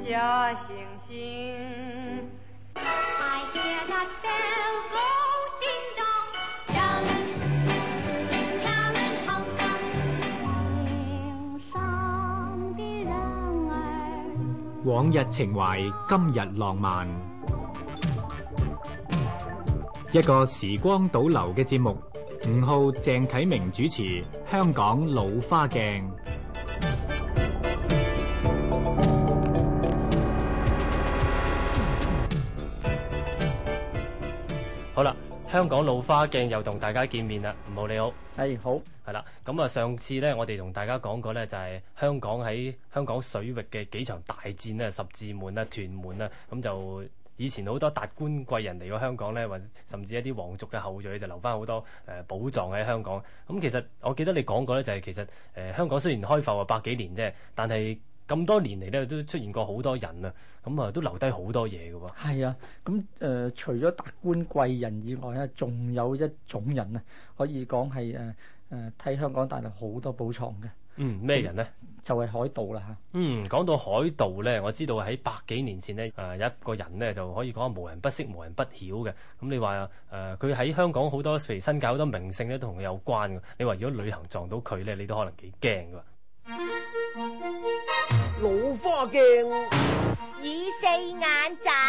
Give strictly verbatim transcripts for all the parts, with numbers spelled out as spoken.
小星星。I hear that bell go ding dong, Helen, Helen Hong Kong。天上的人兒， 往日情懷，今日浪漫。一個時光倒流嘅節目，吳浩、鄭啟明主持《香港老花鏡》。 好啦，香港老花鏡又同大家見面啦，吳浩你好。 係好， 係啦，咁啊上次咧，我哋同大家講過咧，就係香港喺香港水域嘅幾場大戰咧，十字門啊、屯門啊，咁就以前好多達官貴人嚟過香港咧，或甚至一啲皇族嘅後裔就留翻好多誒寶藏喺香港。咁其實我記得你講過咧，就係其實誒香港雖然開埠啊百幾年啫，但係咁多年嚟咧都出現過好多人啊，咁啊都留低好多嘢嘅喎。 係啊，咁誒、呃、除咗達官貴人以外咧，仲有一種人啊，可以講係誒誒替香港帶來好多寶藏嘅。 嗯，咩人呢？ 就係、是、海盜啦嚇。 嗯，講到海盜咧，我知道喺百幾年前呢，誒、呃、有一個人咧就可以講無人不識、無人不曉嘅。咁你話誒佢喺香港好多譬如新界好多名勝咧都同佢有關嘅。你話如果旅行撞到佢咧，你都可能幾驚㗎。 老花鏡， 與四眼仔。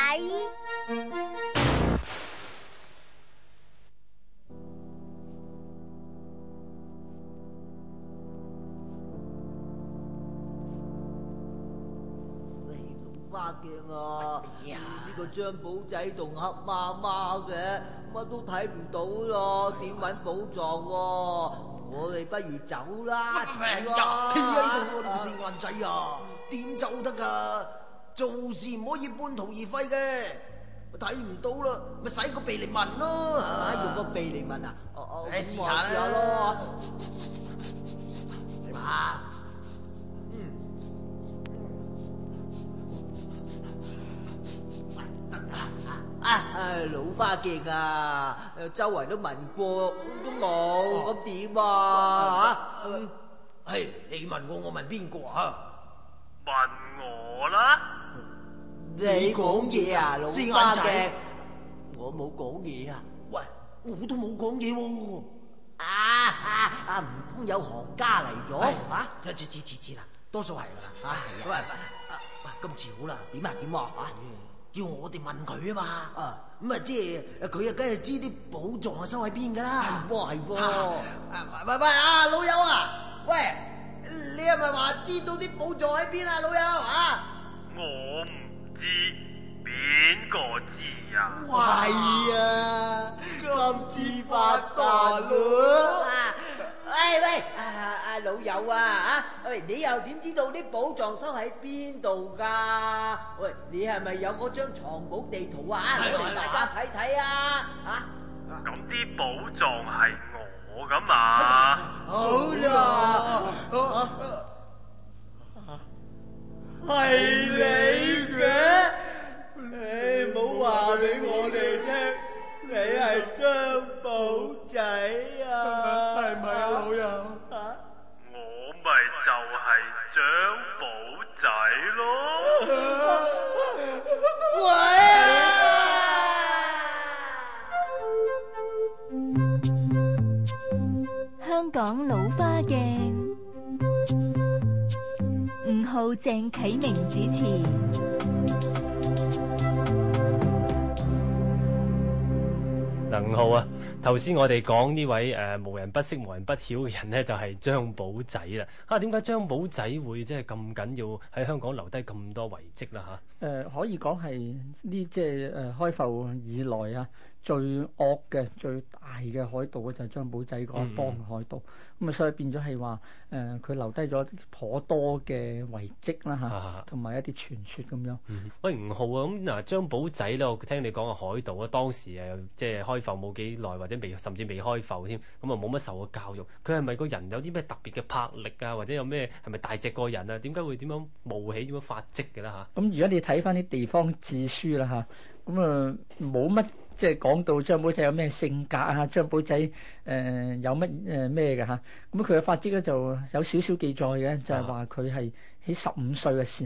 花鏡啊！呢個張寶仔同黑媽媽嘅，乜都睇唔到咯，點揾寶藏喎？我哋不如走啦！ 哎呀，企喺度喎，你個四眼仔啊，點走得噶？做事唔可以半途而廢嘅，睇唔到啦，咪使個鼻嚟問咯， 嚇！用個鼻嚟問啊？哦哦， 你試下試下咯。 啊！ 啊！老花鏡啊，周圍都問過都冇，咁點啊？嚇！ 係你問我，我問邊個啊？ 問我啦！ 你講嘢啊，老四眼花鏡仔？ 我冇講嘢啊！ 喂，我都冇講嘢喎。 啊啊啊！唔通有行家嚟咗？嚇！ 知知知知知啦，多數係噶啦嚇。喂喂，今次好啦， 點啊點啊？ 叫我哋問佢啊嘛， 啊咁啊即係佢啊，梗係知啲寶藏啊收喺邊噶啦。 係噃係噃。 啊喂喂啊，老友啊，喂，你係咪話知道啲寶藏喺邊啊，老友啊？ 我唔知，邊個知啊？ 係啊，今次發達咯！喂喂，啊啊老友啊，啊喂，你又點知道啲寶藏收喺邊度㗎？喂，你係咪有嗰張藏寶地圖啊？攞嚟大家睇睇啊！啊！ 咁啲寶藏係我㗎嘛？ 好啦，係你嘅，你唔好話俾我哋聽。你係張寶仔啊？ 係咪啊，老友？ 啊！ 我咪就係張寶仔咯。 喂！香港老花鏡，吳浩、鄭啟明主持。 能浩啊，頭先我哋講呢位誒、呃、無人不識無人不曉嘅人呢，就係、是、張寶仔啦。啊，點解張寶仔會即係咁緊要喺香港留低咁多遺跡啦？嚇、啊？ 誒、呃、可以講係呢即係誒開埠以來啊，最惡嘅、最大嘅海盜就係張寶仔嗰一幫嘅海盜。咁啊、嗯，所以變咗係話誒，佢、呃、留低咗頗多嘅遺跡啦嚇，同、啊、埋一啲傳說咁樣。 嗯、喂，吳浩啊，咁嗱張寶仔咧，我聽你講個海盜啊，當時誒即係開埠冇幾耐，或者未甚至未開埠添，咁啊冇乜受過教育。佢係咪個人有啲咩特別嘅魄力啊？或者有咩係咪大隻過人啊？點解會點樣冒起點樣發跡嘅啦嚇？ 咁如果你睇翻啲地方志書啦嚇，咁啊冇乜即係講到張寶仔有咩性格啊，張寶仔誒、呃、有乜誒咩嘅嚇，咁佢嘅發跡咧就有少少記載嘅，就係話佢係喺十五歲嘅時候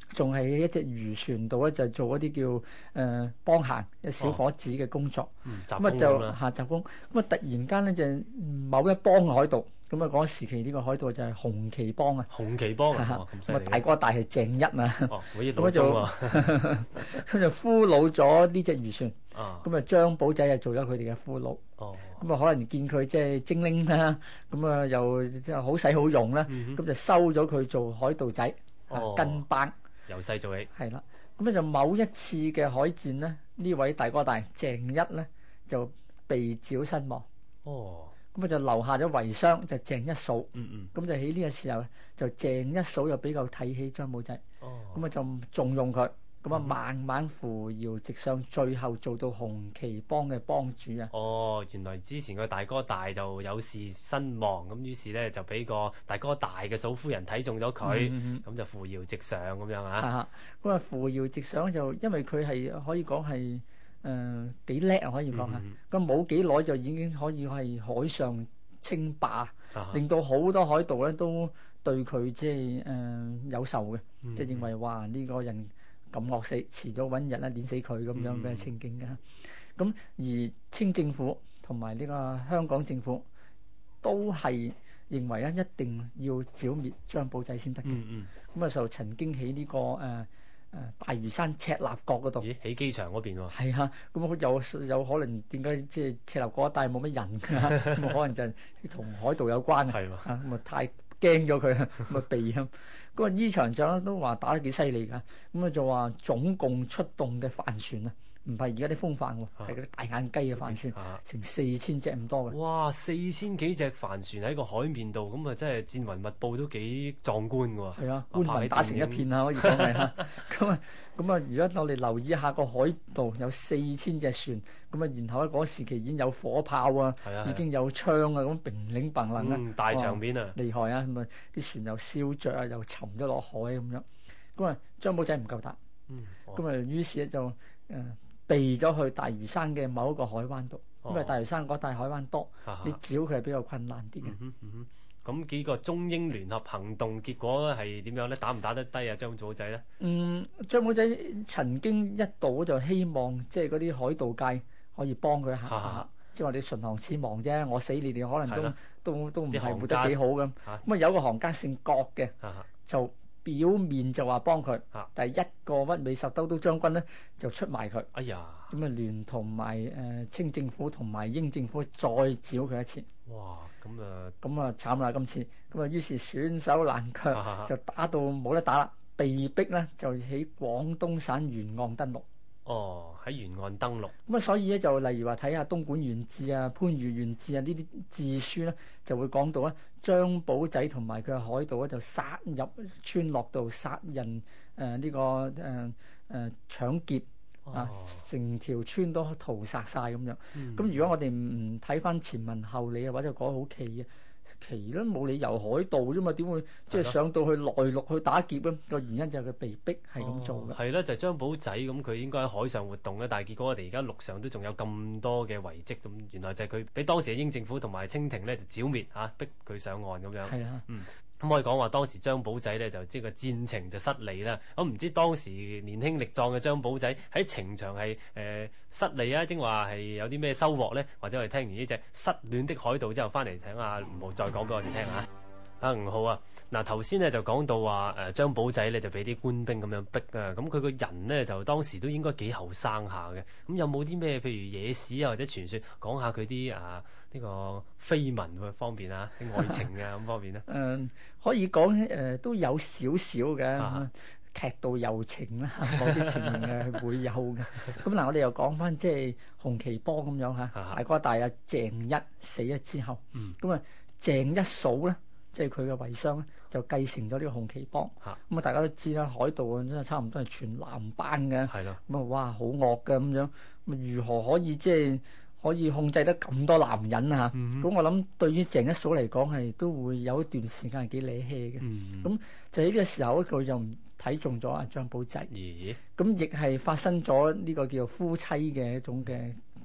仲係喺一隻漁船度咧，就做一啲叫誒、呃、幫行嘅小伙子嘅工作。咁啊、 嗯、 就啦下雜工。咁啊突然間咧就某一幫嘅海盜，咁啊嗰時期呢個海盜就係紅旗幫啊。 紅旗幫啊， 咁咁犀利啊大哥大係鄭一啊。 哦，我呢咁就佢就俘虜咗呢隻漁船。咁啊張寶仔就做咗佢哋嘅俘虜。 哦。 咁啊可能見佢即係精靈啦，咁啊又即係好使好用啦，咁、嗯、就收咗佢做海盜仔，哦、跟班。 由細做起。係啦，咁咧就某一次嘅海戰咧，呢位大哥大鄭一咧就被剿身亡。 哦。 咁啊就留下咗遺孀，就鄭一嫂。 嗯嗯。 咁就喺呢個時候，就鄭一嫂就比較睇起張寶仔。 哦。咁啊就重用佢。咁啊，慢慢扶搖直上，最後做到紅旗幫嘅幫主啊！ 哦，原來之前個大哥大就有事身亡，咁於是咧就俾個大哥大嘅嫂夫人睇中咗佢，咁、嗯嗯、就扶搖直上咁樣啊！ 咁啊，扶搖直上就因為佢係可以講係誒幾叻啊，可以講嚇。咁冇幾耐就已經可以係海上稱霸，啊、令到好多海盜咧都對佢即係誒有仇嘅，嗯、即係認為哇呢、呢個人咁惡死，遲早揾日咧碾死佢咁樣嘅情景嘅。咁、嗯、而清政府同埋呢個香港政府都係認為咧一定要剿滅張寶仔先得嘅。咁啊、嗯嗯、就曾經喺呢、這個誒誒、呃、大嶼山赤鱲角嗰度， 咦？喺機場嗰邊喎。 係啊，咁有有可能點解即係赤鱲角一帶冇乜人㗎？咁可能就係同海盜有關嘅。係嘛？啊咁啊太驚咗佢啊，咁啊避啊。咁啊呢場仗都話打得幾犀利㗎，咁啊就話總共出動嘅帆船啊，唔係而家啲風帆喎，係嗰啲大眼雞嘅帆船，啊、成四千隻咁多嘅。 哇！四千幾隻帆船喺個海面度，咁啊真係戰雲密佈都幾壯觀㗎喎。 係啊，官民打成一片啊，可以講係啊。咁啊咁啊，而家我哋留意下個海度有四千隻船，咁啊然後喺嗰時期已經有火炮啊，啊已經有槍啊，咁乒鈴乓啷啊、嗯， 大場面啊， 厲害啊！咁啊啲船又燒着啊，又沉咗落海咁樣。咁啊張寶仔唔夠打，咁啊於是咧就誒。呃避咗去大嶼山嘅某一個海灣度，哦、因為大嶼山嗰帶海灣多，啊、你剿佢係比較困難啲嘅。咁、 嗯嗯嗯、幾個中英聯合行動結果係點樣咧？打唔打得低啊？張寶仔咧？嗯， 張寶仔曾經一度就希望即係嗰啲海盜界可以幫佢一下，啊、即係話你唇亡齒亡啫，我死你哋可能都的都都唔係活得幾好咁。咁啊有個行家姓郭嘅，啊、就。表面就話幫佢，但係一個屈美十兜兜將軍咧就出賣佢。 哎呀！ 咁啊聯同埋誒清政府同埋英政府再剿佢一次。 哇！咁啊咁啊慘啦今次，咁啊於是損手爛腳，啊、就打到冇得打啦，被逼咧就喺廣東省沿岸登陸。 哦，喺沿岸登陸。咁啊，所以咧就例如話睇下《東莞縣志》啊、番禺縣志啊呢啲志書咧，就會講到咧張寶仔同埋佢嘅海盜咧就殺入村落度殺人，誒、呃、呢、這個誒誒、呃呃、搶劫啊，成條村都屠殺晒咁樣。咁、嗯、如果我哋唔睇翻前文後理啊，或者講好奇嘅。奇啦，冇理由海盜啫嘛，點會即係上到去內陸去打劫咧？個原因就係佢被逼係咁做嘅。 係啦、哦，就係、張寶仔咁，佢應該喺海上活動嘅，但係結果我哋而家陸上都仲有咁多嘅遺跡，咁原來就係佢俾當時嘅英政府同埋清廷咧就剿滅嚇，逼佢上岸咁樣。係啊，嗯。咁可以講話當時張寶仔咧就即係個戰情就失利啦。咁唔知當時年輕力壯嘅張寶仔喺情場係誒、呃、失利啊，定話係有啲咩收穫咧？或者我哋聽完呢隻失戀的海盜之後，翻嚟請阿吳浩再講俾我哋聽下。阿吳浩啊，嗱頭先咧就講到話誒張寶仔咧就俾啲官兵咁樣逼啊，咁佢個人咧就當時都應該幾後生下嘅。咁有冇啲咩譬如野史啊或者傳說講下佢啲啊呢、這個緋聞方面啊啲愛情啊咁方面咧？誒、 呃、可以講誒、呃、都有少少嘅。啊劇到柔情啦，某啲情形係會有嘅。咁嗱，我哋又講翻即係紅旗幫咁樣嚇，大哥大啊鄭一死咗之後，咁啊、嗯、鄭一嫂咧，即係佢嘅遺孀咧，就繼承咗呢個紅旗幫。咁啊，大家都知啦，海盜啊真係差唔多係全男班嘅。係咯。咁啊，哇，好惡嘅咁樣。咁如何可以即係可以控制得咁多男人啊？咁、嗯、我諗對於鄭一嫂嚟講係都會有一段時間係幾理氣嘅。咁、嗯、就喺呢個時候，佢就唔睇中咗阿張寶仔。咁亦係發生咗呢個叫做夫妻嘅一種嘅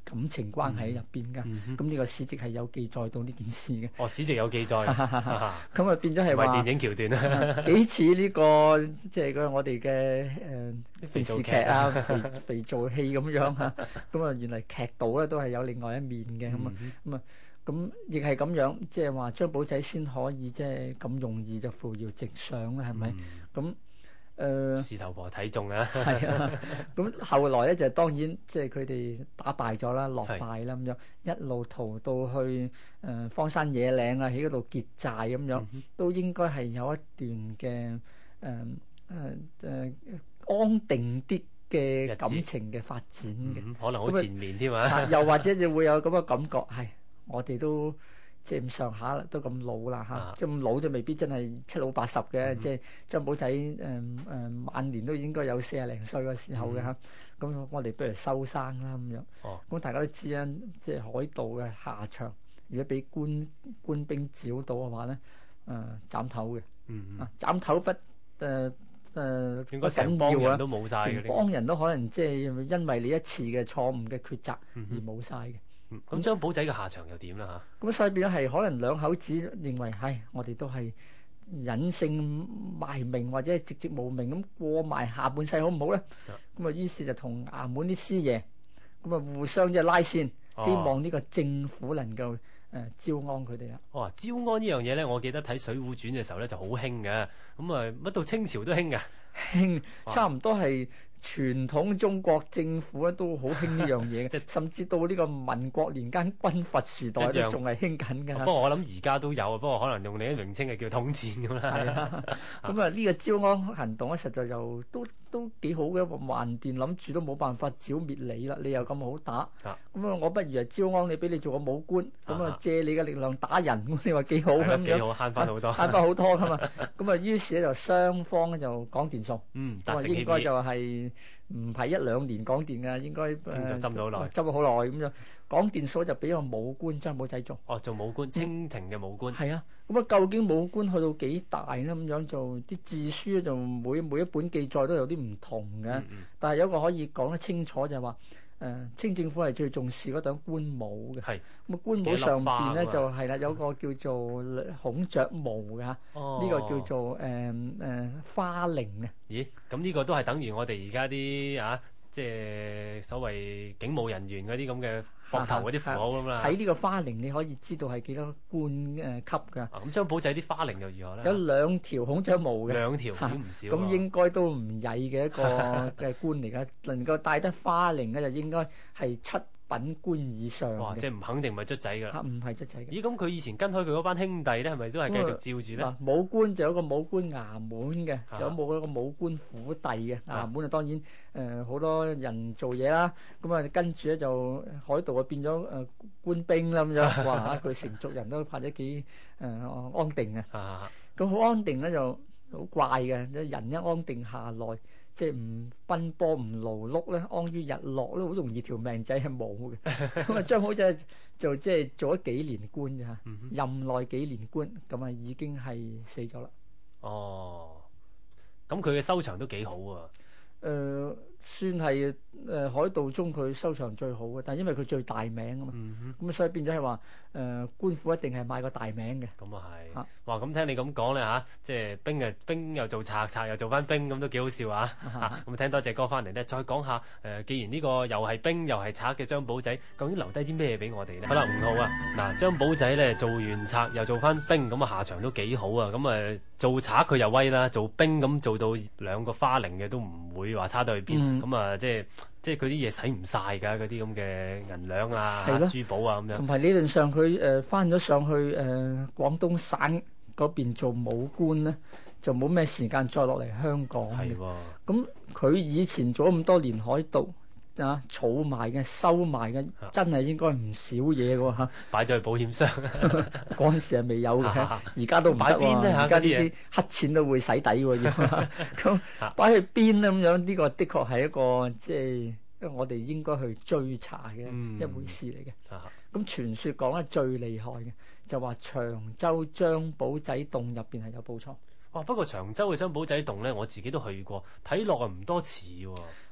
感情關係喺入邊㗎。咁呢、嗯、個史籍係有記載到呢件事嘅。 哦，史籍有記載。 咁啊變咗係話電影橋段啊， 幾似呢個即係個我哋嘅誒電視劇啊、肥肥皂戲咁樣嚇。咁啊原來劇度咧都係有另外一面嘅咁啊咁啊。咁亦係咁樣，即係話張保仔先可以即係咁容易就扶搖直上啦，係咪？咁誒， 事頭婆睇中啊， 係啊。咁後來咧就當然即係佢哋打敗咗啦，落敗啦咁樣，一路逃到去誒荒山野嶺啊，喺嗰度結寨咁樣，都應該係有一段嘅誒誒誒安定啲嘅感情嘅發展嘅， 可能好前面添啊， 又或者就會有咁嘅感覺係。我哋都即係咁上下啦，都咁老啦嚇，即係咁老就未必真係七老八十嘅。嗯、即係張保仔誒誒晚年都應該有四廿零歲嘅時候嘅嚇。咁、嗯、我哋不如收生啦咁樣。哦，咁大家都知啦，即係海盜嘅下場，如果俾官官兵找到嘅話咧，誒、呃、斬頭嘅。嗯嗯。啊，斬頭不誒誒、呃呃、不緊要啊，成幫人都可能即係因為你一次嘅錯誤嘅抉擇而冇晒嘅。 咁張保仔嘅下場又點啦嚇？ 咁所以變咗係可能兩口子認為，唉，我哋都係隱姓埋名或者係籍籍無名咁過埋下半世好唔好咧？咁啊，於是就同衙門啲師爺咁啊互相即係拉線，哦、希望呢個政府能夠誒、呃、招安佢哋啦。 哦，招安呢樣嘢咧，我記得睇《水滸傳》嘅時候咧就好興嘅，咁啊乜到清朝都興嘅， 興差唔多係。傳統中國政府咧都好興呢樣嘢嘅，甚至到呢個民國年間軍閥時代都仲係興緊㗎。 不過我諗而家都有，不過可能用另一名稱係叫統戰咁啦。 係啊，咁啊呢個招安行動咧，實在又都都幾好嘅。橫掂諗住都冇辦法剿滅你啦，你又咁好打，咁啊我不如啊招安你，俾你做個武官，咁啊借你嘅力量打人，咁你話幾好咁樣？ 幾好，慳翻好多， 慳翻好多㗎嘛。咁啊於是咧就雙方咧就講掂數， 嗯， 咁啊應該就係。唔係一兩年講掂㗎，應該誒執咗好耐， 執咗好耐咁樣。講掂數就俾個武官張保仔做。 哦，做武官，清廷嘅武官。 係、嗯、啊，咁啊究竟武官去到幾大咧？咁樣做啲志書就每每一本記載都有啲唔同嘅。嗯嗯、但係有一個可以講得清楚就係話，誒、呃、清政府係最重視嗰頂官帽嘅。係。咁啊官帽上邊咧就係啦，有個叫做孔雀毛㗎。呢、哦、個叫做誒誒、呃呃、花翎啊。 咦？咁呢個都係等於我哋而家啲啊，即係所謂警務人員嗰啲咁嘅膊頭嗰啲符號咁啦。 睇呢個花翎你可以知道係幾多官誒、呃、級㗎。 咁張保仔啲花翎又如何咧？ 有兩條孔雀毛嘅。 兩條已經唔少。 咁應該都唔曳嘅一個嘅官嚟㗎，能夠戴得花翎嘅就應該係七品官以上。 哇！即係唔肯定唔係卒仔㗎啦。 唔係卒仔嘅。 咦？咁佢以前跟開佢嗰班兄弟咧，係咪都係繼續照住咧？ 嗱，武官就有個武官衙門嘅，仲有冇一個武官府邸嘅衙門啊？當然誒，好多人做嘢啦。咁啊，跟住咧就海盜啊變咗誒官兵啦咁樣。哇！佢成族人都拍得幾誒安定啊。咁好安定咧就好怪嘅，人一安定下來。即係唔奔波唔勞碌咧，安於日落咧，好容易條命仔係冇嘅。咁啊，張保仔就即係做咗幾年官咋嚇，嗯、哼任內幾年官，咁啊已經係死咗啦。哦， 咁佢嘅收場都幾好啊。 誒、呃，算係誒、呃、海盜中佢收場最好嘅，但係因為佢最大名啊嘛，咁、嗯、哼所以變咗係話誒官府一定係買個大名嘅。 咁啊係，哇！咁聽你咁講咧嚇，即係兵啊兵又做賊，賊又做翻兵，咁都幾好笑啊！嚇，咁聽多隻歌翻嚟咧，再講下誒、呃，既然呢個又係兵又係賊嘅張保仔，究竟留低啲咩俾我哋咧？好啦，吳浩啊，嗱，張保仔咧做完賊又做翻兵，咁啊下場都幾好啊！咁啊做賊佢又威啦，做兵咁做到兩個花翎嘅都唔會話差到去邊。咁啊、嗯，即係即係佢啲嘢使唔晒㗎，嗰啲咁嘅銀兩啊、的珠寶啊咁樣。 同埋理論上佢誒翻咗上去誒、呃、廣東省嗰邊做武官咧，就冇咩時間再落嚟香港嘅。咁佢的以前做咁多年海盜啊，儲埋嘅、收埋嘅，的真係應該唔少嘢㗎嚇。擺咗去保險箱， 嗰陣時係未有嘅，而家都唔得喎。而家呢啲黑錢都會洗底喎，要咁擺去邊咧咁樣？呢個的確係一個即係我哋應該去追查嘅一回事嚟嘅。咁、嗯、傳說講得最厲害嘅就話長洲張保仔洞入邊係有寶藏。 哇！不過長洲嘅張保仔洞咧，我自己都去過，睇落啊唔多似喎。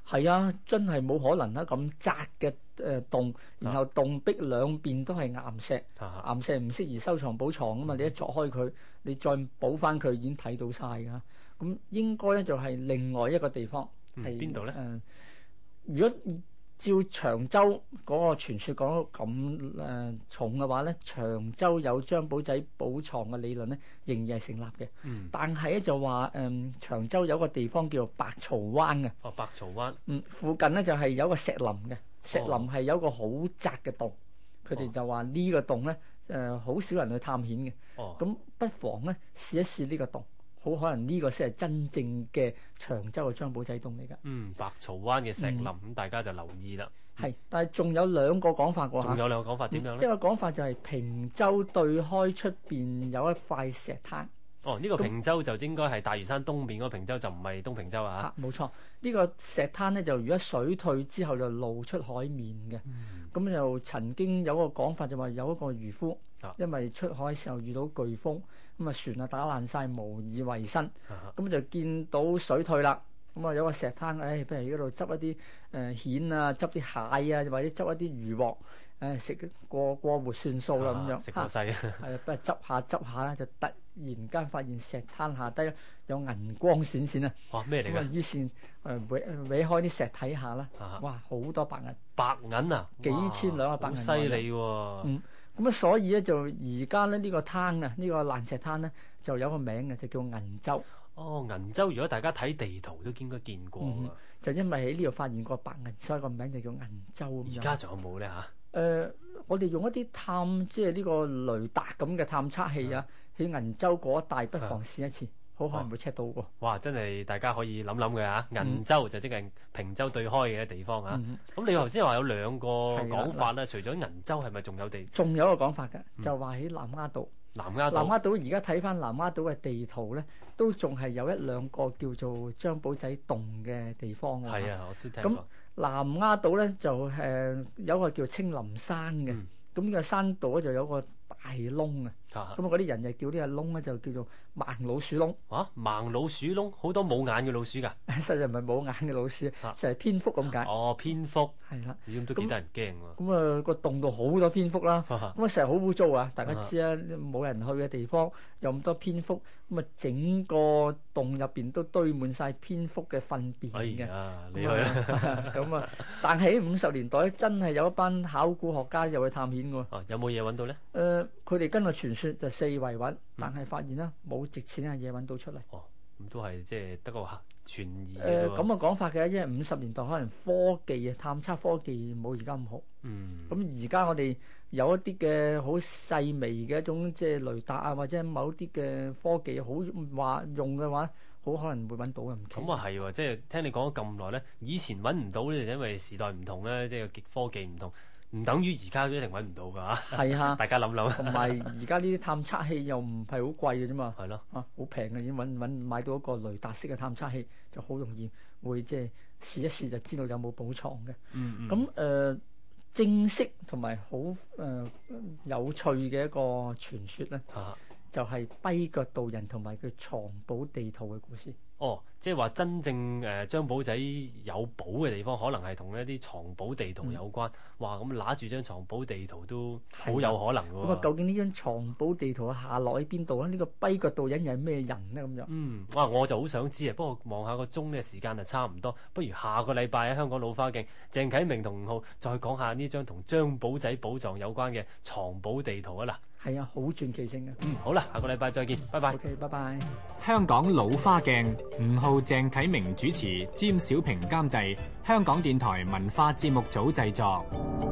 係啊，真係冇可能啦！咁窄嘅誒洞，然後洞壁兩邊都係岩石， 啊岩石唔適宜收藏寶藏啊嘛！你一鑿開佢，你再補翻佢已經睇到晒㗎。咁應該咧就係另外一個地方係邊度咧？誒、 呃，如果照長洲嗰個傳說講到咁誒重嘅話咧，長洲有張寶仔寶藏嘅理論咧，仍然係成立嘅。 嗯。 但係咧就話誒、呃，長洲有個地方叫做白槽灣嘅。 哦，白槽灣。 嗯，附近咧就係有個石林嘅，石林係有個好窄嘅洞。佢哋、哦、就話呢個洞咧誒，好、呃、少人去探險嘅。哦。咁不妨咧試一試呢個洞。好可能呢個先係真正嘅長洲嘅張寶仔洞嚟㗎。 嗯，白槽灣嘅石林，咁、嗯、大家就留意啦。 係，但係仲有兩個講法㗎。 仲有兩個講法點樣咧？ 一個講法就係坪洲對開出邊有一塊石灘。 哦，呢、這個坪洲就應該係大嶼山東邊嗰個坪洲，就唔係東坪洲啊。 冇錯，呢、這個石灘咧就如果水退之後就露出海面嘅。咁、嗯、就曾經有個講法就話有一個漁夫，啊、因為出海嘅時候遇到颶風。咁啊船啊打爛晒，無以為生。咁、啊、就見到水退啦，咁啊有個石灘，誒、哎，不如喺嗰度執一啲誒蜆啊，執啲蟹啊，或者執一啲魚獲，誒食過過活算數啦咁樣。食過世啊！係啊，不如執下執下咧，就突然間發現石灘下低有銀光閃閃啊！ 哇，咩嚟㗎？ 於是誒搲搲開啲石睇下啦，哇，好多白銀。 白銀啊！ 幾千兩啊白銀。 好犀利喎！ 嗯。咁啊，所以咧就而家咧呢個灘啊，呢、呢個爛石灘咧就有個名嘅，就叫銀洲。 哦，銀洲，如果大家睇地圖都應該見過、嗯、 就因為喺呢度發現過白銀，所以個名就叫銀洲。 而家仲有冇咧嚇？誒、 呃，我哋用一啲探，即係呢個雷達咁嘅探測器啊，喺、嗯、銀洲嗰一帶不妨試一次。好可能會 check 到喎！ 哇，真係大家可以諗諗嘅嚇。銀洲就即係坪洲對開嘅地方嚇。咁、嗯、你頭先話有兩個講法啦，除咗銀洲係咪仲有地？仲有一個講法嘅，就話喺南丫島。南丫島。南丫島而家睇翻南丫島嘅地圖咧，都仲係有一兩個叫做張寶仔洞嘅地方㗎。係啊，我都聽過。咁南丫島咧就誒、呃、有一個叫青林山嘅，咁、嗯、呢個山度咧就有個大窿啊。咁啊嗰啲人就叫呢個窿咧就叫做盲老鼠窿。啊，盲老鼠窿，好多冇眼嘅老鼠㗎。實在唔係冇眼嘅老鼠，啊、就係蝙蝠咁解。哦，蝙蝠。係啦。咁都幾得人驚喎。咁啊個洞度好多蝙蝠啦。咁啊成日好污糟啊！大家知啊，冇人去嘅地方有咁多蝙蝠，咁啊整個洞入邊都堆滿晒蝙蝠嘅糞便嘅。哎呀，你去啦。咁啊，但係喺五十年代真係有一班考古學家又去探險㗎喎。哦，有冇嘢揾到咧？誒、呃，佢哋根據傳說就四圍揾，但係發現啦冇值錢嘅嘢揾到出嚟。哦，咁都係即係得個傳疑。誒咁嘅講法嘅，因為五十年代可能科技啊，探測科技冇而家咁好。嗯。咁而家我哋有一啲嘅好細微嘅一種即係雷達啊，或者某啲嘅科技好話用嘅話，好可能會揾到嘅。唔奇。咁啊係喎，即係聽你講咗咁耐咧，以前揾唔到咧，就因為時代唔同咧，即係科技唔同。唔等於而家都一定揾唔到㗎嚇，係啊！大家諗諗。同埋而家呢啲探測器又唔係好貴嘅啫嘛，係咯，啊好平嘅已經揾揾買到一個雷達式嘅探測器，就好容易會即係試一試就知道有冇寶藏嘅。嗯嗯。咁誒、呃、正式同埋好誒有趣嘅一個傳說咧，啊、就係跛腳道人同埋佢藏寶地圖嘅故事。哦，即係話真正誒張寶仔有寶嘅地方，可能係同一啲藏寶地圖有關。嗯、哇！咁揦住張藏寶地圖都好有可能㗎喎。咁啊，究竟呢張藏寶地圖下落喺邊度咧？呢、呢個跛腳道人又係咩人咧？咁樣嗯，哇！我就好想知啊。不過望下個鐘呢，時間就差唔多，不如下個禮拜喺香港老花鏡，鄭啟明同吳浩再講下呢張同張寶仔寶藏有關嘅藏寶地圖啊！嗱。係啊，好傳奇性嘅。嗯，好啦，下個禮拜再見，拜拜。OK，拜拜。香港老花鏡，吳浩、鄭啟明主持，詹小平監製，香港電台文化節目組製作。